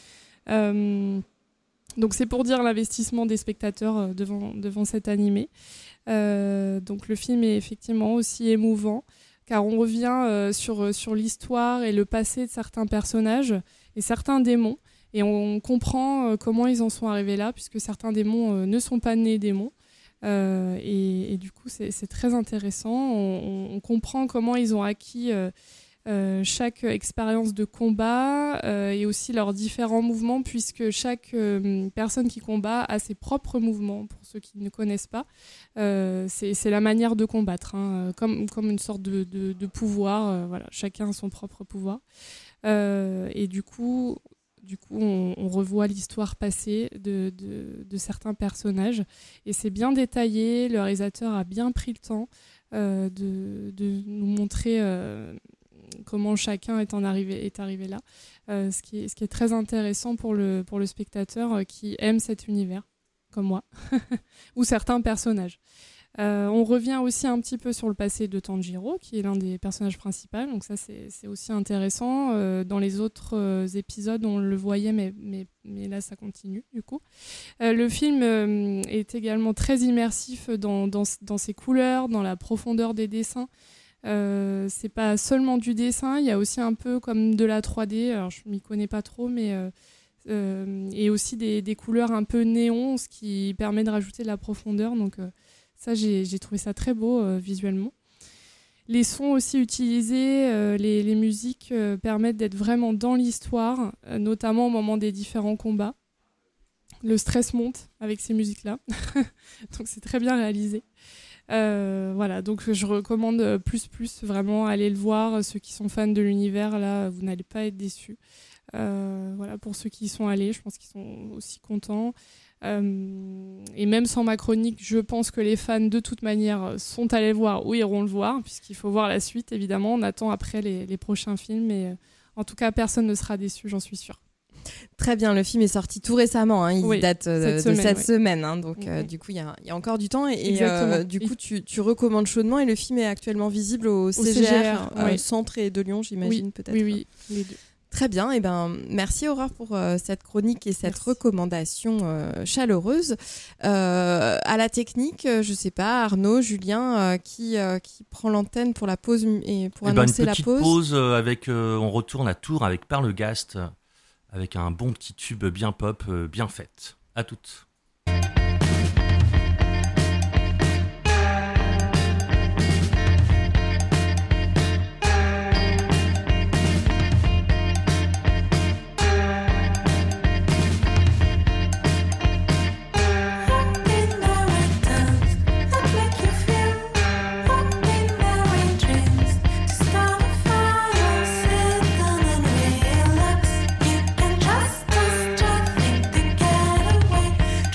Euh, donc, c'est pour dire l'investissement des spectateurs euh, devant, devant cet animé. Euh, donc le film est effectivement aussi émouvant car on revient euh, sur, sur l'histoire et le passé de certains personnages et certains démons, et on comprend euh, comment ils en sont arrivés là, puisque certains démons euh, ne sont pas nés démons, euh, et, et du coup c'est, c'est très intéressant. On, on comprend comment ils ont acquis euh, euh, chaque expérience de combat euh, et aussi leurs différents mouvements, puisque chaque euh, personne qui combat a ses propres mouvements. Pour ceux qui ne connaissent pas, euh, c'est, c'est la manière de combattre, hein, comme, comme une sorte de, de, de pouvoir. Euh, voilà, chacun a son propre pouvoir. Euh, et du coup, du coup on, on revoit l'histoire passée de, de, de certains personnages. Et c'est bien détaillé, le réalisateur a bien pris le temps euh, de, de nous montrer euh, comment chacun est, en arrivé, est arrivé là. Euh, ce, qui est, ce qui est très intéressant pour le, pour le spectateur euh, qui aime cet univers, comme moi, ou certains personnages. Euh, on revient aussi un petit peu sur le passé de Tanjiro, qui est l'un des personnages principaux, donc ça c'est, c'est aussi intéressant. Euh, dans les autres euh, épisodes, on le voyait, mais, mais, mais là ça continue du coup. Euh, le film euh, est également très immersif dans, dans, dans ses couleurs, dans la profondeur des dessins. Euh, c'est pas seulement du dessin, il y a aussi un peu comme de la trois D, alors je m'y connais pas trop, mais... Euh, euh, et aussi des, des couleurs un peu néon, ce qui permet de rajouter de la profondeur, donc... Euh, Ça, j'ai, j'ai trouvé ça très beau euh, visuellement. Les sons aussi utilisés, euh, les, les musiques euh, permettent d'être vraiment dans l'histoire, euh, notamment au moment des différents combats. Le stress monte avec ces musiques-là, donc c'est très bien réalisé. Euh, voilà, donc je recommande plus plus vraiment aller le voir. Ceux qui sont fans de l'univers, là, vous n'allez pas être déçus. Euh, voilà, pour ceux qui y sont allés, je pense qu'ils sont aussi contents. Euh, et même sans ma chronique, je pense que les fans de toute manière sont allés le voir ou iront le voir, puisqu'il faut voir la suite évidemment. On attend après les, les prochains films, et euh, en tout cas personne ne sera déçu, j'en suis sûre. Très bien, le film est sorti tout récemment, hein, il oui, date euh, cette de semaine, cette oui. semaine, hein, donc mm-hmm. euh, du coup il y, y a encore du temps, et, et euh, du coup tu, tu recommandes chaudement, et le film est actuellement visible au, au C G R, C G R euh, oui. Centre et de Lyon, j'imagine, oui, peut-être. Oui, oui, les deux. Très bien, et ben merci Aurore pour euh, cette chronique et cette merci. recommandation euh, chaleureuse. Euh, à la technique, euh, je sais pas, Arnaud, Julien, euh, qui euh, qui prend l'antenne pour la pause et pour et annoncer ben la pause. pause. pause euh, avec, euh, on retourne à Tours avec Parlegast, euh, avec un bon petit tube bien pop, euh, bien fait. À toutes. You can trust us to think together.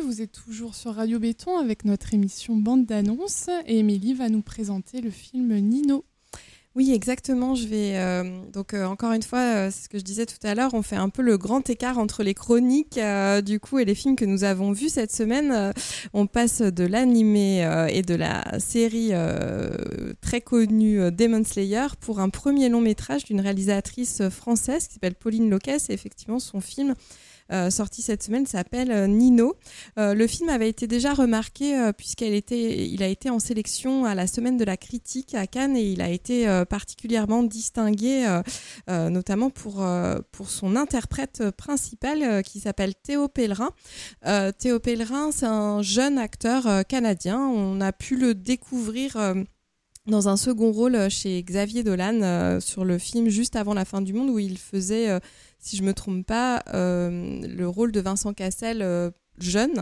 vous êtes toujours sur Radio Béton avec notre émission Bande d'annonces et Émilie va nous présenter le film Nino. Oui, exactement. Je vais euh, donc euh, encore une fois, euh, c'est ce que je disais tout à l'heure, on fait un peu le grand écart entre les chroniques euh, du coup et les films que nous avons vus cette semaine. Euh, on passe de l'animé euh, et de la série euh, très connue euh, Demon Slayer pour un premier long métrage d'une réalisatrice française qui s'appelle Pauline Locais. Et effectivement, son film Euh, sorti cette semaine s'appelle euh, Nino. Euh, le film avait été déjà remarqué euh, puisqu'il était, il a été en sélection à la Semaine de la Critique à Cannes et il a été euh, particulièrement distingué, euh, euh, notamment pour euh, pour son interprète principal euh, qui s'appelle Théo Pellerin. Euh, Théo Pellerin, c'est un jeune acteur euh, canadien. On a pu le découvrir Euh, dans un second rôle chez Xavier Dolan euh, sur le film Juste avant la fin du monde où il faisait, euh, si je me trompe pas, euh, le rôle de Vincent Cassel euh, jeune.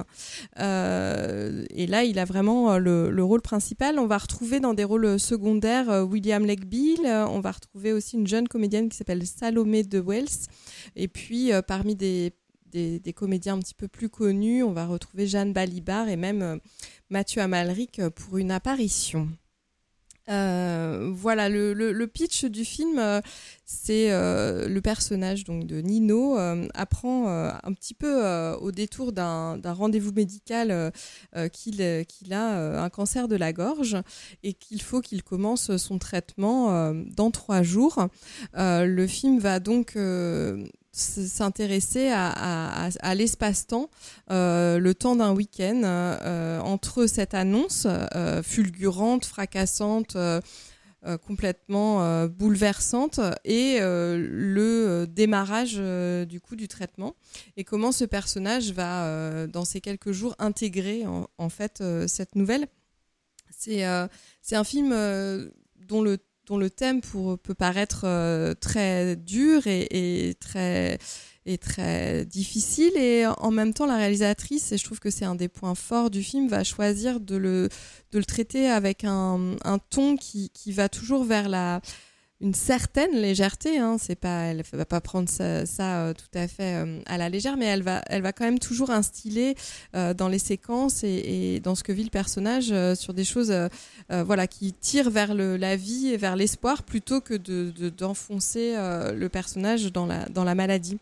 Euh, et là, il a vraiment euh, le, le rôle principal. On va retrouver dans des rôles secondaires euh, William Lake Beale. Euh, on va retrouver aussi une jeune comédienne qui s'appelle Salomé de Wells. Et puis, euh, parmi des Des, des comédiens un petit peu plus connus, on va retrouver Jeanne Balibar et même euh, Mathieu Amalric pour une apparition. Euh, voilà, le, le, le pitch du film, euh, c'est euh, le personnage donc de Nino euh, apprend euh, un petit peu euh, au détour d'un, d'un rendez-vous médical euh, euh, qu'il, qu'il a euh, un cancer de la gorge et qu'il faut qu'il commence son traitement euh, dans trois jours. Euh, le film va donc euh, s'intéresser à, à, à l'espace-temps, euh, le temps d'un week-end, euh, entre cette annonce euh, fulgurante, fracassante, euh, euh, complètement euh, bouleversante et euh, le démarrage euh, du coup du traitement et comment ce personnage va euh, dans ces quelques jours intégrer en, en fait euh, cette nouvelle. C'est, euh, c'est un film euh, dont le dont le thème pour, peut paraître euh, très dur et, et, très, et très difficile. Et en même temps, la réalisatrice, et je trouve que c'est un des points forts du film, va choisir de le, de le traiter avec un, un ton qui, qui va toujours vers la... une certaine légèreté, hein. C'est pas, elle va pas prendre ça, ça euh, tout à fait euh, à la légère, mais elle va, elle va quand même toujours instiller euh, dans les séquences et, et dans ce que vit le personnage euh, sur des choses, euh, euh, voilà, qui tirent vers le, la vie et vers l'espoir plutôt que de, de d'enfoncer euh, le personnage dans la, dans la maladie.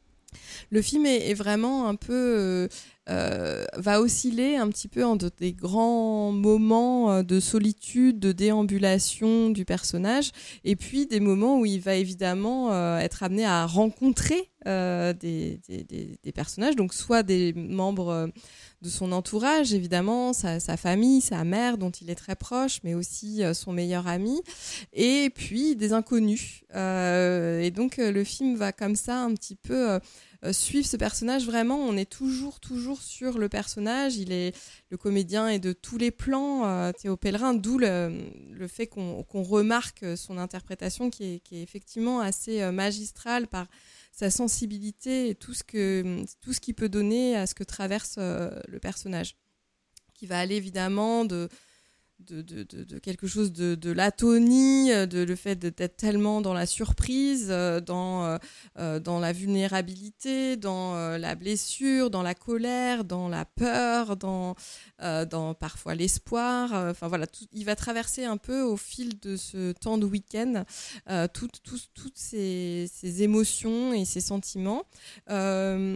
Le film est, est vraiment un peu euh, euh, va osciller un petit peu en de, des grands moments de solitude, de déambulation du personnage, et puis des moments où il va évidemment euh, être amené à rencontrer euh, des, des, des, des personnages, donc soit des membres de son entourage, évidemment, sa, sa famille, sa mère dont il est très proche, mais aussi euh, son meilleur ami, et puis des inconnus. Euh, et donc euh, le film va comme ça un petit peu euh, euh, suivre ce personnage. Vraiment, on est toujours, toujours sur le personnage. Il est, le comédien est de tous les plans, euh, Théo Pellerin, d'où le, le fait qu'on, qu'on remarque son interprétation qui est, qui est effectivement assez euh, magistrale par sa sensibilité et tout ce que tout ce qu'il peut donner à ce que traverse euh, le personnage, qui va aller évidemment de de, de, de, de quelque chose de, de l'atonie, de le fait d'être tellement dans la surprise, dans, euh, dans la vulnérabilité, dans euh, la blessure, dans la colère, dans la peur, dans, euh, dans parfois l'espoir. Enfin voilà, tout, il va traverser un peu au fil de ce temps de week-end euh, toutes, toutes, toutes ces, ces émotions et ces sentiments. Euh,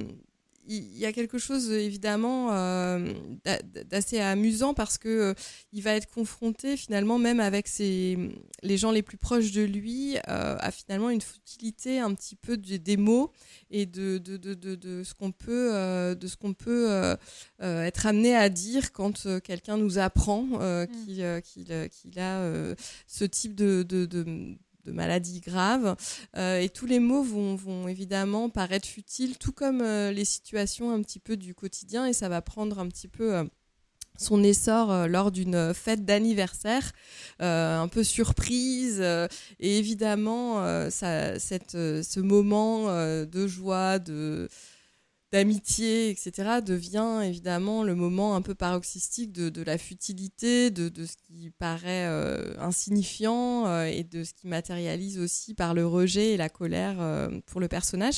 Il y a quelque chose évidemment euh, d'assez amusant parce que euh, il va être confronté finalement même avec ses, les gens les plus proches de lui euh, à finalement une futilité un petit peu de, des mots et de, de, de, de, de ce qu'on peut, euh, de ce qu'on peut euh, euh, être amené à dire quand euh, quelqu'un nous apprend euh, mmh. qu'il, euh, qu'il, euh, qu'il a euh, ce type de, de, de de maladies graves, euh, et tous les mots vont, vont évidemment paraître futiles, tout comme euh, les situations un petit peu du quotidien, et ça va prendre un petit peu euh, son essor euh, lors d'une fête d'anniversaire, euh, un peu surprise, euh, et évidemment euh, ça, cette, euh, ce moment euh, de joie, de d'amitié, et cetera, devient évidemment le moment un peu paroxystique de, de la futilité, de, de ce qui paraît euh, insignifiant euh, et de ce qui matérialise aussi par le rejet et la colère euh, pour le personnage.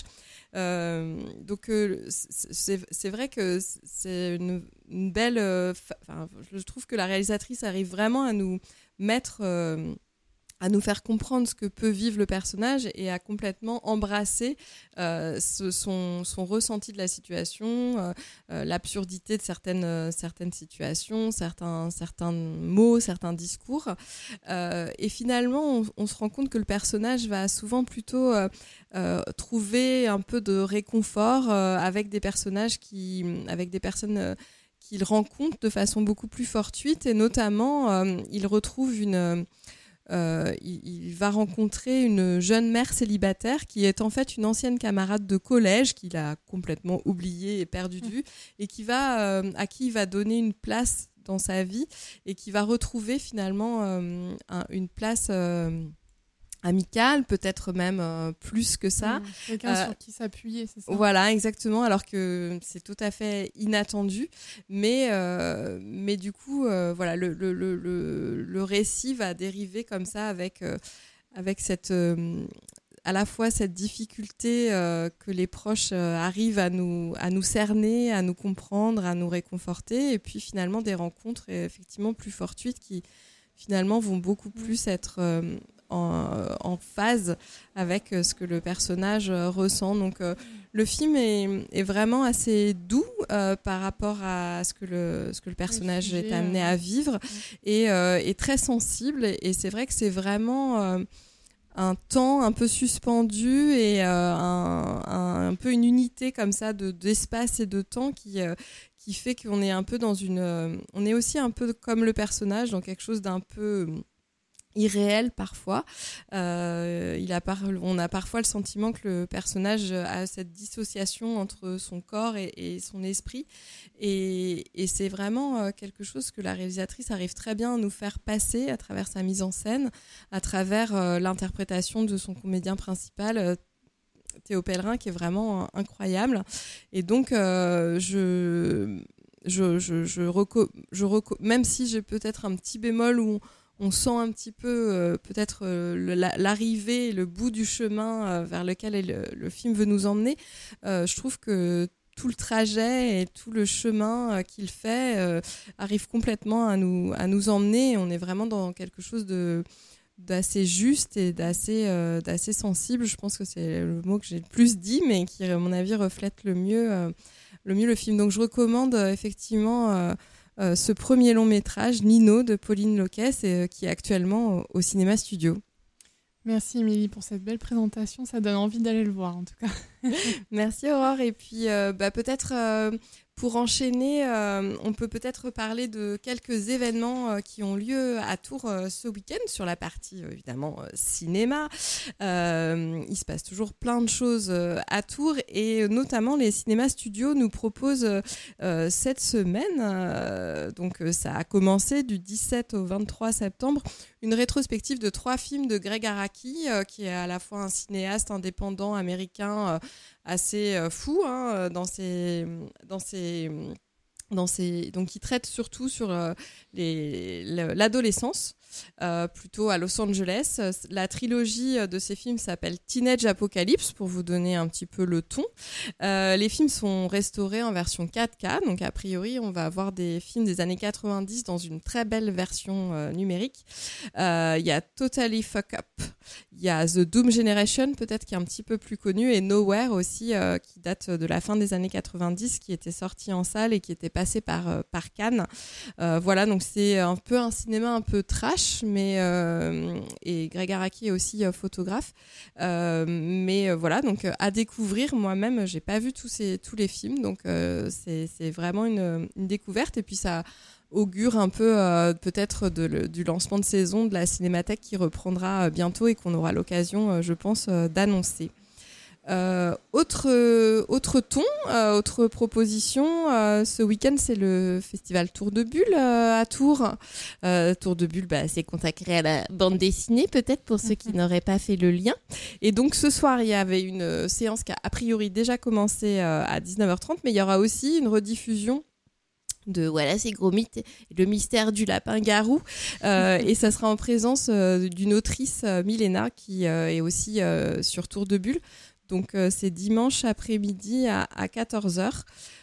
Euh, donc euh, c'est, c'est vrai que c'est une, une belle... Euh, fa- je trouve que la réalisatrice arrive vraiment à nous mettre... Euh, à nous faire comprendre ce que peut vivre le personnage et à complètement embrasser euh, ce, son, son ressenti de la situation, euh, euh, l'absurdité de certaines, euh, certaines situations, certains, certains mots, certains discours. Euh, et finalement, on, on se rend compte que le personnage va souvent plutôt euh, euh, trouver un peu de réconfort euh, avec des personnages qui, avec des personnes euh, qu'il rencontre de façon beaucoup plus fortuite, et notamment, euh, il retrouve une... Euh, il, il va rencontrer une jeune mère célibataire qui est en fait une ancienne camarade de collège qu'il a complètement oubliée et perdue de vue, et qui va, euh, à qui il va donner une place dans sa vie et qui va retrouver finalement euh, un, une place euh, amicale, peut-être même euh, plus que ça. Mmh, quelqu'un euh, sur qui s'appuyer, c'est ça ? Voilà, exactement, alors que c'est tout à fait inattendu. Mais, euh, mais du coup, euh, voilà, le, le, le, le, le récit va dériver comme ça avec, euh, avec cette, euh, à la fois cette difficulté euh, que les proches euh, arrivent à nous, à nous cerner, à nous comprendre, à nous réconforter, et puis finalement des rencontres euh, effectivement plus fortuites qui finalement vont beaucoup plus être... Euh, En, en phase avec ce que le personnage ressent. Donc euh, le film est, est vraiment assez doux euh, par rapport à ce que le, ce que le personnage le sujet, est amené à vivre, ouais. et, euh, et très sensible, et, et c'est vrai que c'est vraiment euh, un temps un peu suspendu et euh, un, un, un peu une unité comme ça de, d'espace et de temps qui... Euh, qui fait qu'on est un peu dans une... Euh, on est aussi un peu comme le personnage dans quelque chose d'un peu... irréel parfois. Euh, il a par... On a parfois le sentiment que le personnage a cette dissociation entre son corps et, et son esprit. Et, et c'est vraiment quelque chose que la réalisatrice arrive très bien à nous faire passer à travers sa mise en scène, à travers euh, l'interprétation de son comédien principal, euh, Théo Pellerin, qui est vraiment incroyable. Et donc, euh, je... Je, je, je, reco... je reco... même si j'ai peut-être un petit bémol où on on sent un petit peu euh, peut-être euh, le, la, l'arrivée, le bout du chemin euh, vers lequel le, le film veut nous emmener. Euh, je trouve que tout le trajet et tout le chemin euh, qu'il fait euh, arrive complètement à nous, à nous emmener. On est vraiment dans quelque chose de, d'assez juste et d'assez, euh, d'assez sensible. Je pense que c'est le mot que j'ai le plus dit, mais qui, à mon avis, reflète le mieux, euh, le, mieux le film. Donc je recommande euh, effectivement... Euh, Euh, ce premier long métrage, Nino, de Pauline Loquet, euh, qui est actuellement au, au Cinéma Studio. Merci Émilie pour cette belle présentation, ça donne envie d'aller le voir en tout cas. Merci Aurore, et puis euh, bah, peut-être euh, pour enchaîner, euh, on peut peut-être parler de quelques événements euh, qui ont lieu à Tours euh, ce week-end sur la partie euh, évidemment euh, cinéma. Euh, il se passe toujours plein de choses euh, à Tours, et notamment les cinémas studios nous proposent euh, cette semaine, euh, donc euh, ça a commencé du dix-sept au vingt-trois septembre, une rétrospective de trois films de Greg Araki, euh, qui est à la fois un cinéaste indépendant américain euh, assez euh, fou hein, dans ses, dans ses, dans ses, donc il traite surtout sur euh, les, l'adolescence. Euh, plutôt à Los Angeles. La trilogie de ces films s'appelle Teenage Apocalypse, pour vous donner un petit peu le ton. Euh, les films sont restaurés en version quatre K, donc a priori on va avoir des films des années quatre-vingt-dix dans une très belle version euh, numérique. Il euh, y a Totally Fuck Up, il y a The Doom Generation, peut-être qui est un petit peu plus connu, et Nowhere aussi, euh, qui date de la fin des années quatre-vingt-dix, qui était sorti en salle et qui était passé par, euh, par Cannes. Euh, voilà, donc c'est un peu un cinéma un peu trash, mais euh, et Greg Araki est aussi euh, photographe, euh, mais euh, voilà, donc euh, à découvrir. Moi-même j'ai pas vu tous ces tous les films, donc euh, c'est c'est vraiment une une découverte, et puis ça augure un peu euh, peut-être de, le, du lancement de saison de la Cinémathèque qui reprendra euh, bientôt et qu'on aura l'occasion, euh, je pense, euh, d'annoncer. Euh, autre, euh, autre ton, euh, autre proposition, euh, ce week-end c'est le festival Tour de Bulle euh, à Tours. Euh, Tour de Bulle, bah, c'est consacré à la bande dessinée peut-être pour ceux qui n'auraient pas fait le lien. Et donc ce soir il y avait une euh, séance qui a a priori déjà commencé euh, à dix-neuf heures trente, mais il y aura aussi une rediffusion de Voilà, c'est gros mythe, le mystère du lapin-garou. Euh, et ça sera en présence euh, d'une autrice, euh, Milena, qui euh, est aussi euh, sur Tour de Bulle. Donc, euh, c'est dimanche après-midi à, à quatorze heures.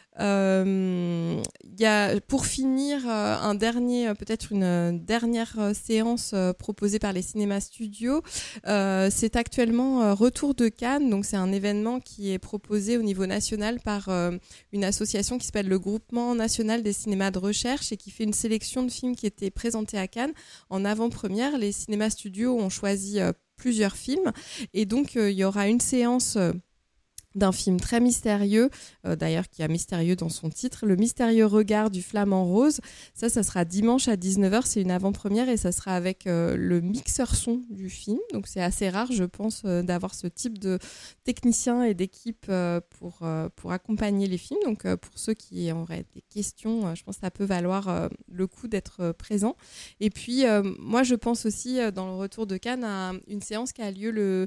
Euh, y a, pour finir, euh, un dernier, euh, peut-être une euh, dernière euh, séance euh, proposée par les cinémas studios. Euh, c'est actuellement euh, Retour de Cannes, donc c'est un événement qui est proposé au niveau national par euh, une association qui s'appelle le Groupement National des Cinémas de Recherche et qui fait une sélection de films qui étaient présentés à Cannes. En avant-première, les cinémas studios ont choisi euh, plusieurs films et donc euh, il y aura une séance euh, d'un film très mystérieux, euh, d'ailleurs qui a mystérieux dans son titre, Le mystérieux regard du flamant rose. Ça, ça sera dimanche à dix-neuf heures, c'est une avant-première et ça sera avec euh, le mixeur son du film. Donc c'est assez rare, je pense, euh, d'avoir ce type de technicien et d'équipe euh, pour, euh, pour accompagner les films. Donc euh, pour ceux qui auraient des questions, euh, je pense que ça peut valoir euh, le coup d'être euh, présent. Et puis, euh, moi, je pense aussi, euh, dans le Retour de Cannes, à une séance qui a lieu le...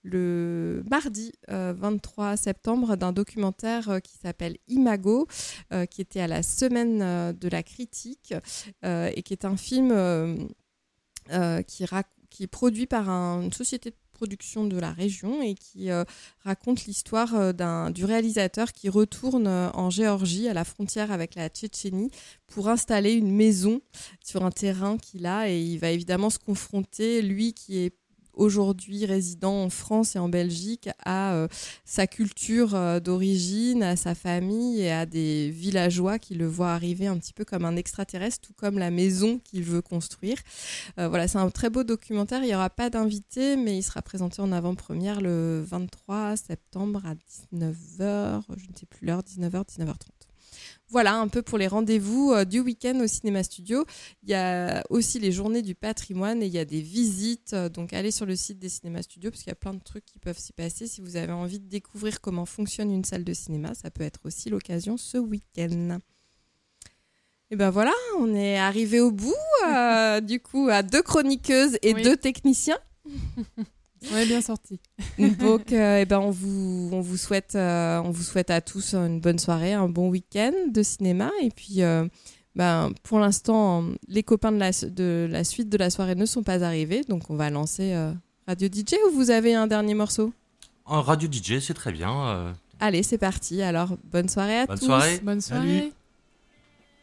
le mardi euh, vingt-trois septembre d'un documentaire euh, qui s'appelle Imago, euh, qui était à la semaine euh, de la critique euh, et qui est un film euh, euh, qui, rac- qui est produit par un, une société de production de la région et qui euh, raconte l'histoire euh, d'un, du réalisateur qui retourne euh, en Géorgie à la frontière avec la Tchétchénie pour installer une maison sur un terrain qu'il a et il va évidemment se confronter, lui qui est aujourd'hui résident en France et en Belgique, à euh, sa culture euh, d'origine, à sa famille et à des villageois qui le voient arriver un petit peu comme un extraterrestre, tout comme la maison qu'il veut construire. Euh, voilà, c'est un très beau documentaire. Il n'y aura pas d'invité, mais il sera présenté en avant-première le vingt-trois septembre à dix-neuf heures, je ne sais plus l'heure, dix-neuf heures, dix-neuf heures trente. Voilà un peu pour les rendez-vous euh, du week-end au Cinéma Studio. Il y a aussi les journées du patrimoine et il y a des visites. Euh, donc allez sur le site des Cinémas Studios parce qu'il y a plein de trucs qui peuvent s'y passer. Si vous avez envie de découvrir comment fonctionne une salle de cinéma, ça peut être aussi l'occasion ce week-end. Et ben voilà, on est arrivé au bout. Euh, du coup, à deux chroniqueuses et oui. deux techniciens. On est bien sorti. Donc, euh, eh ben, on vous, on vous souhaite, euh, on vous souhaite à tous une bonne soirée, un bon week-end de cinéma. Et puis, euh, ben, pour l'instant, les copains de la, de la suite de la soirée ne sont pas arrivés. Donc, on va lancer euh, Radio D J ou vous avez un dernier morceau ? Un Radio D J, c'est très bien. Euh... Allez, c'est parti. Alors, bonne soirée à bonne tous. Soirée. Bonne soirée. Salut.